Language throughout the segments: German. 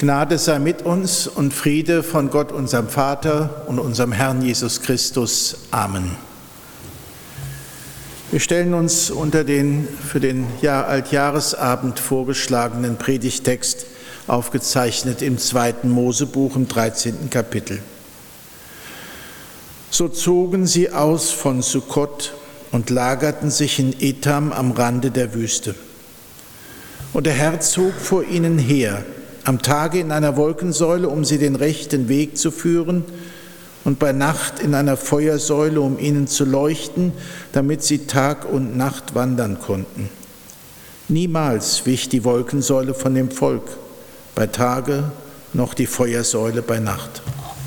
Gnade sei mit uns und Friede von Gott, unserem Vater und unserem Herrn Jesus Christus. Amen. Wir stellen uns unter den für den Altjahresabend vorgeschlagenen Predigtext, aufgezeichnet im 2. Mosebuch im 13. Kapitel. So zogen sie aus von Sukkot und lagerten sich in Etam am Rande der Wüste. Und der Herr zog vor ihnen her, am Tage in einer Wolkensäule, um sie den rechten Weg zu führen, und bei Nacht in einer Feuersäule, um ihnen zu leuchten, damit sie Tag und Nacht wandern konnten. Niemals wich die Wolkensäule von dem Volk, bei Tage noch die Feuersäule bei Nacht.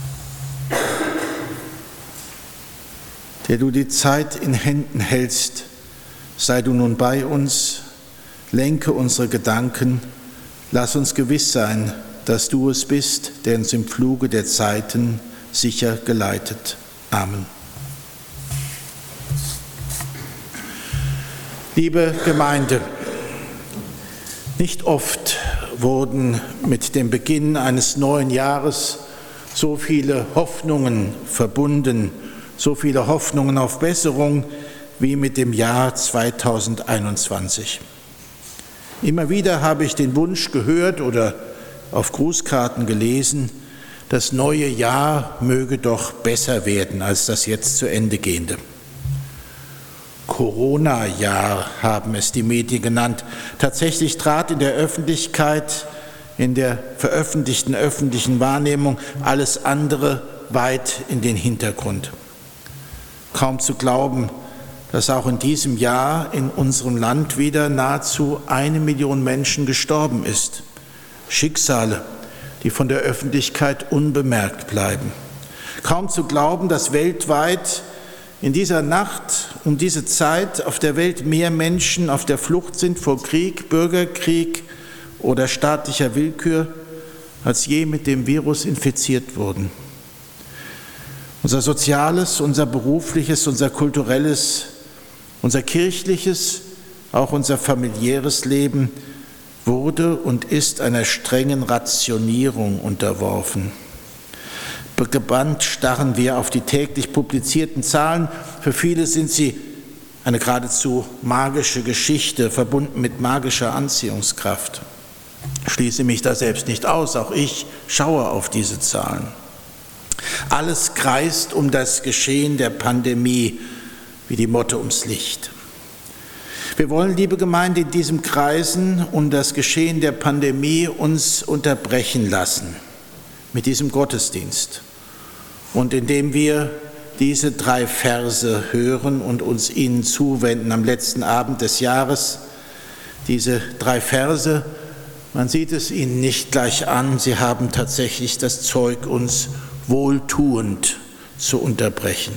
Der du die Zeit in Händen hältst, sei du nun bei uns, lenke unsere Gedanken, lass uns gewiss sein, dass du es bist, der uns im Fluge der Zeiten sicher geleitet. Amen. Liebe Gemeinde, nicht oft wurden mit dem Beginn eines neuen Jahres so viele Hoffnungen verbunden, so viele Hoffnungen auf Besserung wie mit dem Jahr 2021. Immer wieder habe ich den Wunsch gehört oder auf Grußkarten gelesen, das neue Jahr möge doch besser werden als das jetzt zu Ende gehende. Corona-Jahr haben es die Medien genannt. Tatsächlich trat in der Öffentlichkeit, in der veröffentlichten öffentlichen Wahrnehmung alles andere weit in den Hintergrund. Kaum zu glauben, dass auch in diesem Jahr in unserem Land wieder nahezu 1 Million Menschen gestorben ist. Schicksale, die von der Öffentlichkeit unbemerkt bleiben. Kaum zu glauben, dass weltweit in dieser Nacht um diese Zeit auf der Welt mehr Menschen auf der Flucht sind vor Krieg, Bürgerkrieg oder staatlicher Willkür, als je mit dem Virus infiziert wurden. Unser soziales, unser berufliches, unser kulturelles, unser kirchliches, auch unser familiäres Leben wurde und ist einer strengen Rationierung unterworfen. Gebannt starren wir auf die täglich publizierten Zahlen. Für viele sind sie eine geradezu magische Geschichte, verbunden mit magischer Anziehungskraft. Ich schließe mich da selbst nicht aus, auch ich schaue auf diese Zahlen. Alles kreist um das Geschehen der Pandemie wie die Motte ums Licht. Wir wollen, liebe Gemeinde, in diesem Kreisen um das Geschehen der Pandemie uns unterbrechen lassen mit diesem Gottesdienst und indem wir diese 3 Verse hören und uns ihnen zuwenden am letzten Abend des Jahres. Diese 3 Verse, man sieht es ihnen nicht gleich an, sie haben tatsächlich das Zeug, uns wohltuend zu unterbrechen.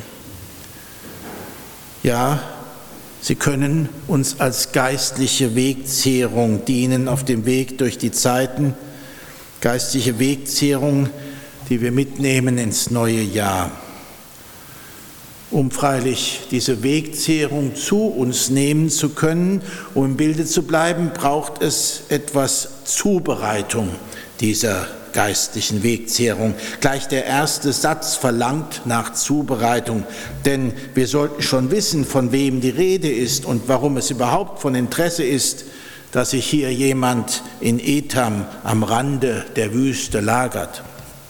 Ja, sie können uns als geistliche Wegzehrung dienen auf dem Weg durch die Zeiten, geistliche Wegzehrung, die wir mitnehmen ins neue Jahr. Um freilich diese Wegzehrung zu uns nehmen zu können, um im Bilde zu bleiben, braucht es etwas Zubereitung dieser geistlichen Wegzehrung. Gleich der erste Satz verlangt nach Zubereitung, denn wir sollten schon wissen, von wem die Rede ist und warum es überhaupt von Interesse ist, dass sich hier jemand in Etam am Rande der Wüste lagert.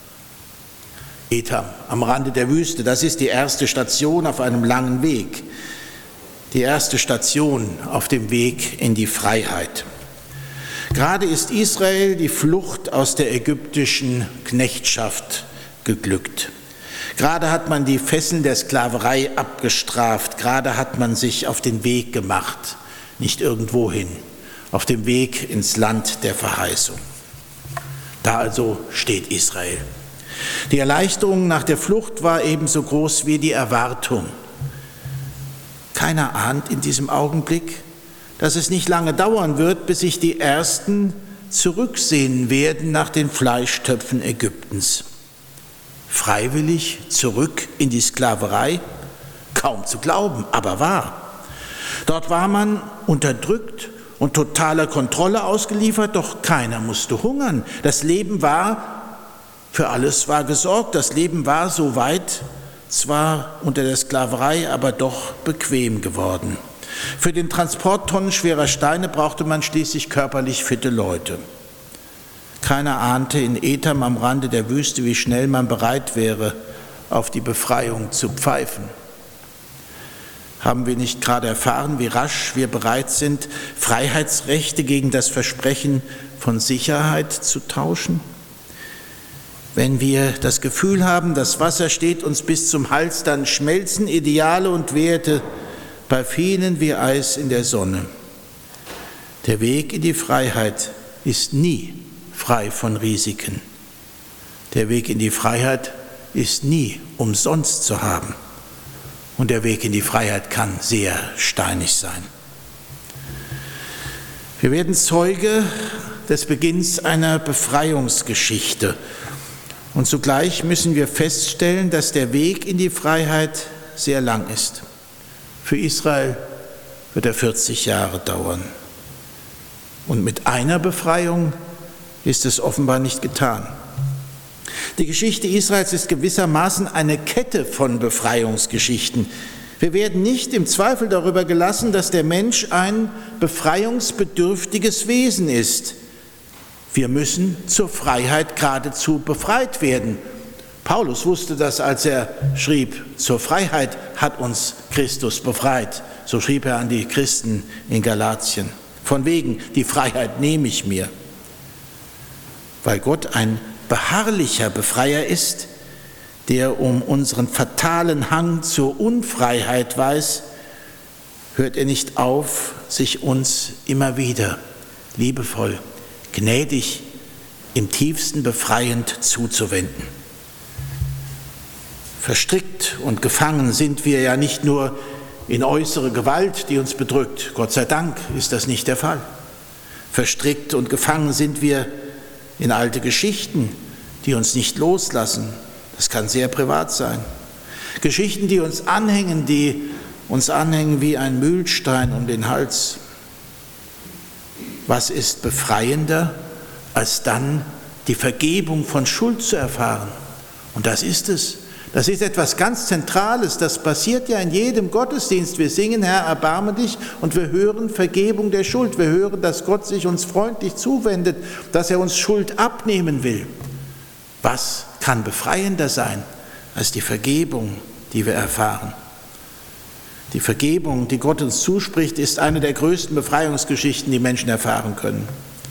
Etam am Rande der Wüste, das ist die erste Station auf einem langen Weg, die erste Station auf dem Weg in die Freiheit. Gerade ist Israel die Flucht aus der ägyptischen Knechtschaft geglückt. Gerade hat man die Fesseln der Sklaverei abgestraft. Gerade hat man sich auf den Weg gemacht, nicht irgendwohin, auf dem Weg ins Land der Verheißung. Da also steht Israel. Die Erleichterung nach der Flucht war ebenso groß wie die Erwartung. Keiner ahnt in diesem Augenblick, dass es nicht lange dauern wird, bis sich die Ersten zurücksehnen werden nach den Fleischtöpfen Ägyptens. Freiwillig zurück in die Sklaverei? Kaum zu glauben, aber wahr. Dort war man unterdrückt und totaler Kontrolle ausgeliefert, doch keiner musste hungern. Das Leben war, für alles war gesorgt, das Leben war soweit zwar unter der Sklaverei, aber doch bequem geworden. Für den Transport tonnenschwerer Steine brauchte man schließlich körperlich fitte Leute. Keiner ahnte in Etam am Rande der Wüste, wie schnell man bereit wäre, auf die Befreiung zu pfeifen. Haben wir nicht gerade erfahren, wie rasch wir bereit sind, Freiheitsrechte gegen das Versprechen von Sicherheit zu tauschen? Wenn wir das Gefühl haben, das Wasser steht uns bis zum Hals, dann schmelzen Ideale und Werte bei vielen wie Eis in der Sonne. Der Weg in die Freiheit ist nie frei von Risiken. Der Weg in die Freiheit ist nie umsonst zu haben. Und der Weg in die Freiheit kann sehr steinig sein. Wir werden Zeuge des Beginns einer Befreiungsgeschichte. Und zugleich müssen wir feststellen, dass der Weg in die Freiheit sehr lang ist. Für Israel wird er 40 Jahre dauern. Und mit einer Befreiung ist es offenbar nicht getan. Die Geschichte Israels ist gewissermaßen eine Kette von Befreiungsgeschichten. Wir werden nicht im Zweifel darüber gelassen, dass der Mensch ein befreiungsbedürftiges Wesen ist. Wir müssen zur Freiheit geradezu befreit werden. Paulus wusste das, als er schrieb, zur Freiheit hat uns Christus befreit. So schrieb er an die Christen in Galatien. Von wegen, die Freiheit nehme ich mir. Weil Gott ein beharrlicher Befreier ist, der um unseren fatalen Hang zur Unfreiheit weiß, hört er nicht auf, sich uns immer wieder liebevoll, gnädig, im tiefsten befreiend zuzuwenden. Verstrickt und gefangen sind wir ja nicht nur in äußere Gewalt, die uns bedrückt. Gott sei Dank ist das nicht der Fall. Verstrickt und gefangen sind wir in alte Geschichten, die uns nicht loslassen. Das kann sehr privat sein. Geschichten, die uns anhängen wie ein Mühlstein um den Hals. Was ist befreiender, als dann die Vergebung von Schuld zu erfahren? Und das ist es. Das ist etwas ganz Zentrales. Das passiert ja in jedem Gottesdienst. Wir singen, Herr, erbarme dich, und wir hören Vergebung der Schuld. Wir hören, dass Gott sich uns freundlich zuwendet, dass er uns Schuld abnehmen will. Was kann befreiender sein als die Vergebung, die wir erfahren? Die Vergebung, die Gott uns zuspricht, ist eine der größten Befreiungsgeschichten, die Menschen erfahren können.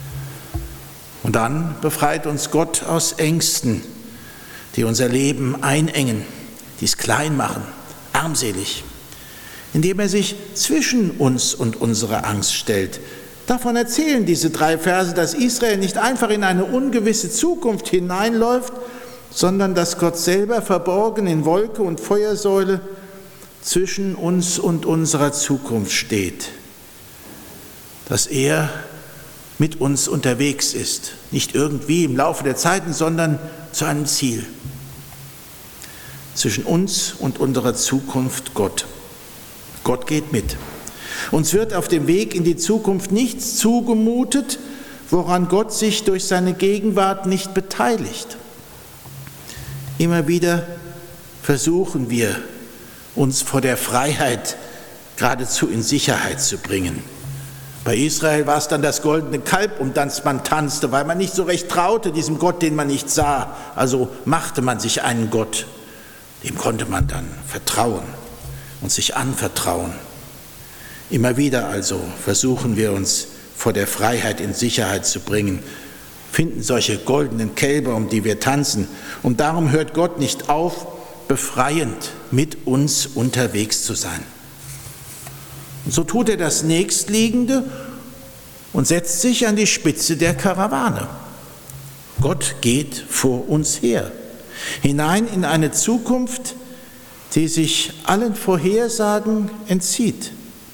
Und dann befreit uns Gott aus Ängsten, die unser Leben einengen, die es klein machen, armselig, indem er sich zwischen uns und unsere Angst stellt. Davon erzählen diese 3 Verse, dass Israel nicht einfach in eine ungewisse Zukunft hineinläuft, sondern dass Gott selber verborgen in Wolke und Feuersäule zwischen uns und unserer Zukunft steht. Dass er mit uns unterwegs ist, nicht irgendwie im Laufe der Zeiten, sondern zu einem Ziel. Zwischen uns und unserer Zukunft Gott. Gott geht mit. Uns wird auf dem Weg in die Zukunft nichts zugemutet, woran Gott sich durch seine Gegenwart nicht beteiligt. Immer wieder versuchen wir, uns vor der Freiheit geradezu in Sicherheit zu bringen. Bei Israel war es dann das goldene Kalb, um das man tanzte, weil man nicht so recht traute, diesem Gott, den man nicht sah. Also machte man sich einen Gott, dem konnte man dann vertrauen und sich anvertrauen. Immer wieder also versuchen wir uns vor der Freiheit in Sicherheit zu bringen, finden solche goldenen Kälber, um die wir tanzen. Und darum hört Gott nicht auf, befreiend mit uns unterwegs zu sein. Und so tut er das Nächstliegende und setzt sich an die Spitze der Karawane. Gott geht vor uns her, hinein in eine Zukunft, die sich allen Vorhersagen entzieht.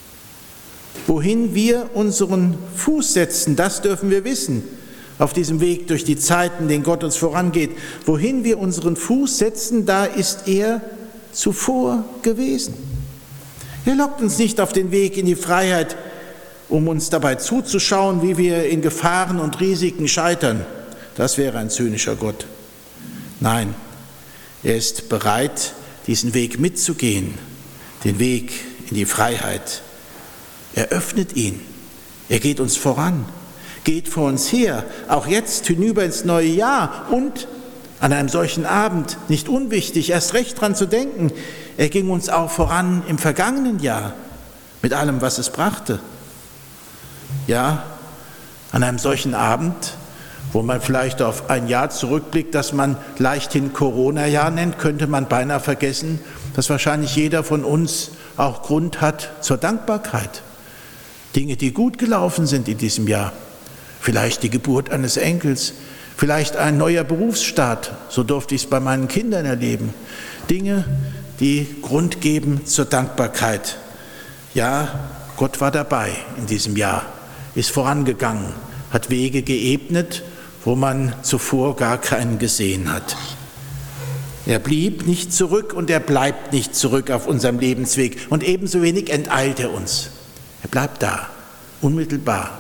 Wohin wir unseren Fuß setzen, das dürfen wir wissen, auf diesem Weg durch die Zeiten, den Gott uns vorangeht. Wohin wir unseren Fuß setzen, da ist er zuvor gewesen. Er lockt uns nicht auf den Weg in die Freiheit, um uns dabei zuzuschauen, wie wir in Gefahren und Risiken scheitern. Das wäre ein zynischer Gott. Nein, er ist bereit, diesen Weg mitzugehen, den Weg in die Freiheit. Er öffnet ihn, er geht uns voran, geht vor uns her, auch jetzt hinüber ins neue Jahr und an einem solchen Abend, nicht unwichtig, erst recht dran zu denken, er ging uns auch voran im vergangenen Jahr mit allem, was es brachte. Ja, an einem solchen Abend, wo man vielleicht auf ein Jahr zurückblickt, das man leichthin Corona-Jahr nennt, könnte man beinahe vergessen, dass wahrscheinlich jeder von uns auch Grund hat zur Dankbarkeit. Dinge, die gut gelaufen sind in diesem Jahr. Vielleicht die Geburt eines Enkels, vielleicht ein neuer Berufsstart, so durfte ich es bei meinen Kindern erleben. Dinge, die Grund geben zur Dankbarkeit. Ja, Gott war dabei in diesem Jahr, ist vorangegangen, hat Wege geebnet, wo man zuvor gar keinen gesehen hat. Er blieb nicht zurück und er bleibt nicht zurück auf unserem Lebensweg und ebenso wenig enteilt er uns. Er bleibt da, unmittelbar.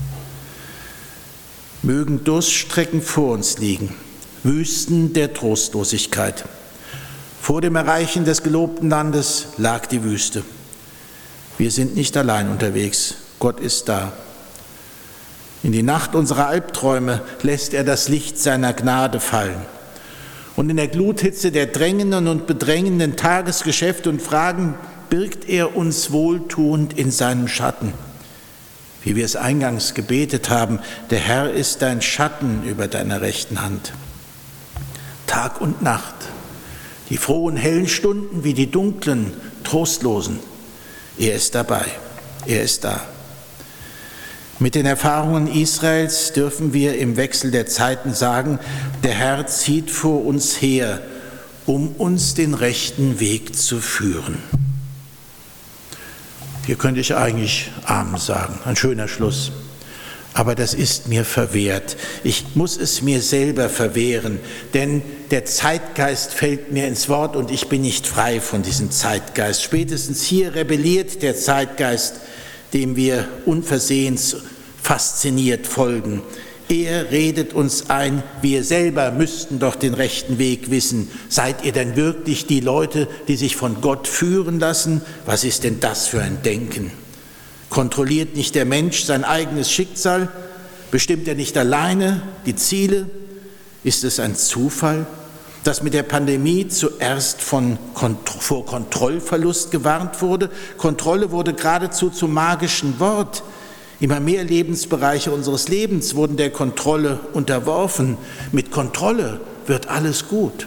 Mögen Durststrecken vor uns liegen, Wüsten der Trostlosigkeit. Vor dem Erreichen des gelobten Landes lag die Wüste. Wir sind nicht allein unterwegs, Gott ist da. In die Nacht unserer Albträume lässt er das Licht seiner Gnade fallen. Und in der Gluthitze der drängenden und bedrängenden Tagesgeschäfte und Fragen birgt er uns wohltuend in seinem Schatten. Wie wir es eingangs gebetet haben, der Herr ist dein Schatten über deiner rechten Hand. Tag und Nacht, die frohen hellen Stunden wie die dunklen, trostlosen. Er ist dabei, er ist da. Mit den Erfahrungen Israels dürfen wir im Wechsel der Zeiten sagen, der Herr zieht vor uns her, um uns den rechten Weg zu führen. Hier könnte ich eigentlich Amen sagen, ein schöner Schluss. Aber das ist mir verwehrt. Ich muss es mir selber verwehren, denn der Zeitgeist fällt mir ins Wort und ich bin nicht frei von diesem Zeitgeist. Spätestens hier rebelliert der Zeitgeist, dem wir unversehens fasziniert folgen. Er redet uns ein, wir selber müssten doch den rechten Weg wissen. Seid ihr denn wirklich die Leute, die sich von Gott führen lassen? Was ist denn das für ein Denken? Kontrolliert nicht der Mensch sein eigenes Schicksal? Bestimmt er nicht alleine die Ziele? Ist es ein Zufall, dass mit der Pandemie zuerst vor Kontrollverlust gewarnt wurde? Kontrolle wurde geradezu zum magischen Wort. Immer mehr Lebensbereiche unseres Lebens wurden der Kontrolle unterworfen. Mit Kontrolle wird alles gut.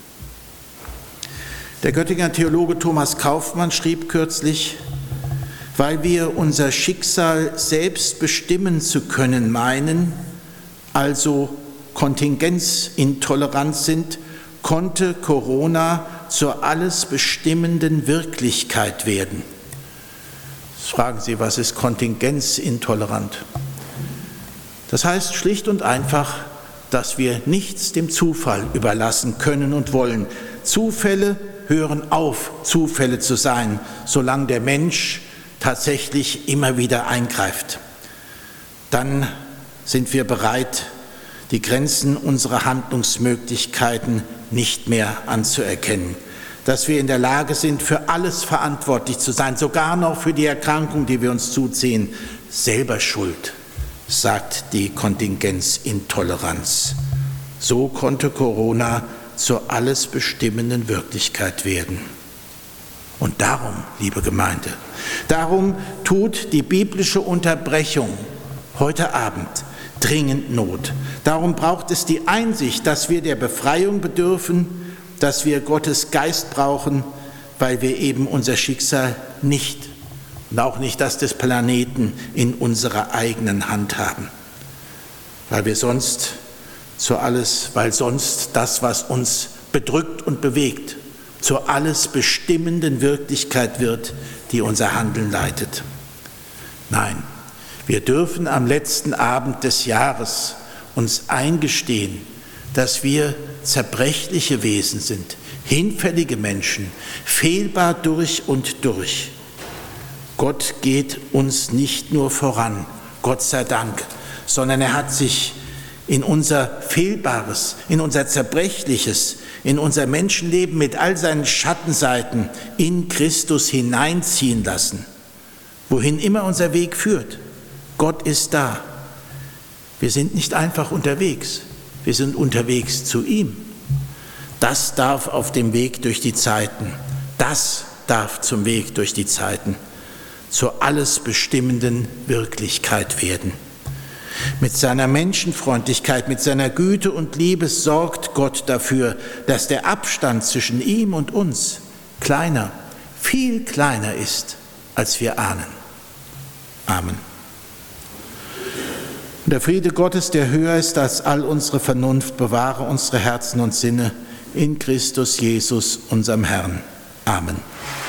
Der Göttinger Theologe Thomas Kaufmann schrieb kürzlich, weil wir unser Schicksal selbst bestimmen zu können meinen, also kontingenzintolerant sind, konnte Corona zur alles bestimmenden Wirklichkeit werden. Jetzt fragen Sie, was ist kontingenzintolerant? Das heißt schlicht und einfach, dass wir nichts dem Zufall überlassen können und wollen. Zufälle hören auf, Zufälle zu sein, solange der Mensch tatsächlich immer wieder eingreift. Dann sind wir bereit, die Grenzen unserer Handlungsmöglichkeiten nicht mehr anzuerkennen. Dass wir in der Lage sind, für alles verantwortlich zu sein, sogar noch für die Erkrankung, die wir uns zuziehen. Selber schuld, sagt die Kontingenzintoleranz. So konnte Corona zur alles bestimmenden Wirklichkeit werden. Und darum, liebe Gemeinde, darum tut die biblische Unterbrechung heute Abend dringend Not. Darum braucht es die Einsicht, dass wir der Befreiung bedürfen, dass wir Gottes Geist brauchen, weil wir eben unser Schicksal nicht und auch nicht das des Planeten in unserer eigenen Hand haben. Weil sonst das, was uns bedrückt und bewegt, zur alles bestimmenden Wirklichkeit wird, die unser Handeln leitet. Nein, wir dürfen am letzten Abend des Jahres uns eingestehen, dass wir zerbrechliche Wesen sind, hinfällige Menschen, fehlbar durch und durch. Gott geht uns nicht nur voran, Gott sei Dank, sondern er hat sich in unser Fehlbares, in unser Zerbrechliches, in unser Menschenleben mit all seinen Schattenseiten in Christus hineinziehen lassen. Wohin immer unser Weg führt, Gott ist da. Wir sind nicht einfach unterwegs, wir sind unterwegs zu ihm. Das darf auf dem Weg durch die Zeiten, das darf zum Weg durch die Zeiten, zur alles bestimmenden Wirklichkeit werden. Mit seiner Menschenfreundlichkeit, mit seiner Güte und Liebe sorgt Gott dafür, dass der Abstand zwischen ihm und uns kleiner, viel kleiner ist, als wir ahnen. Amen. Und der Friede Gottes, der höher ist als all unsere Vernunft, bewahre unsere Herzen und Sinne in Christus Jesus, unserem Herrn. Amen.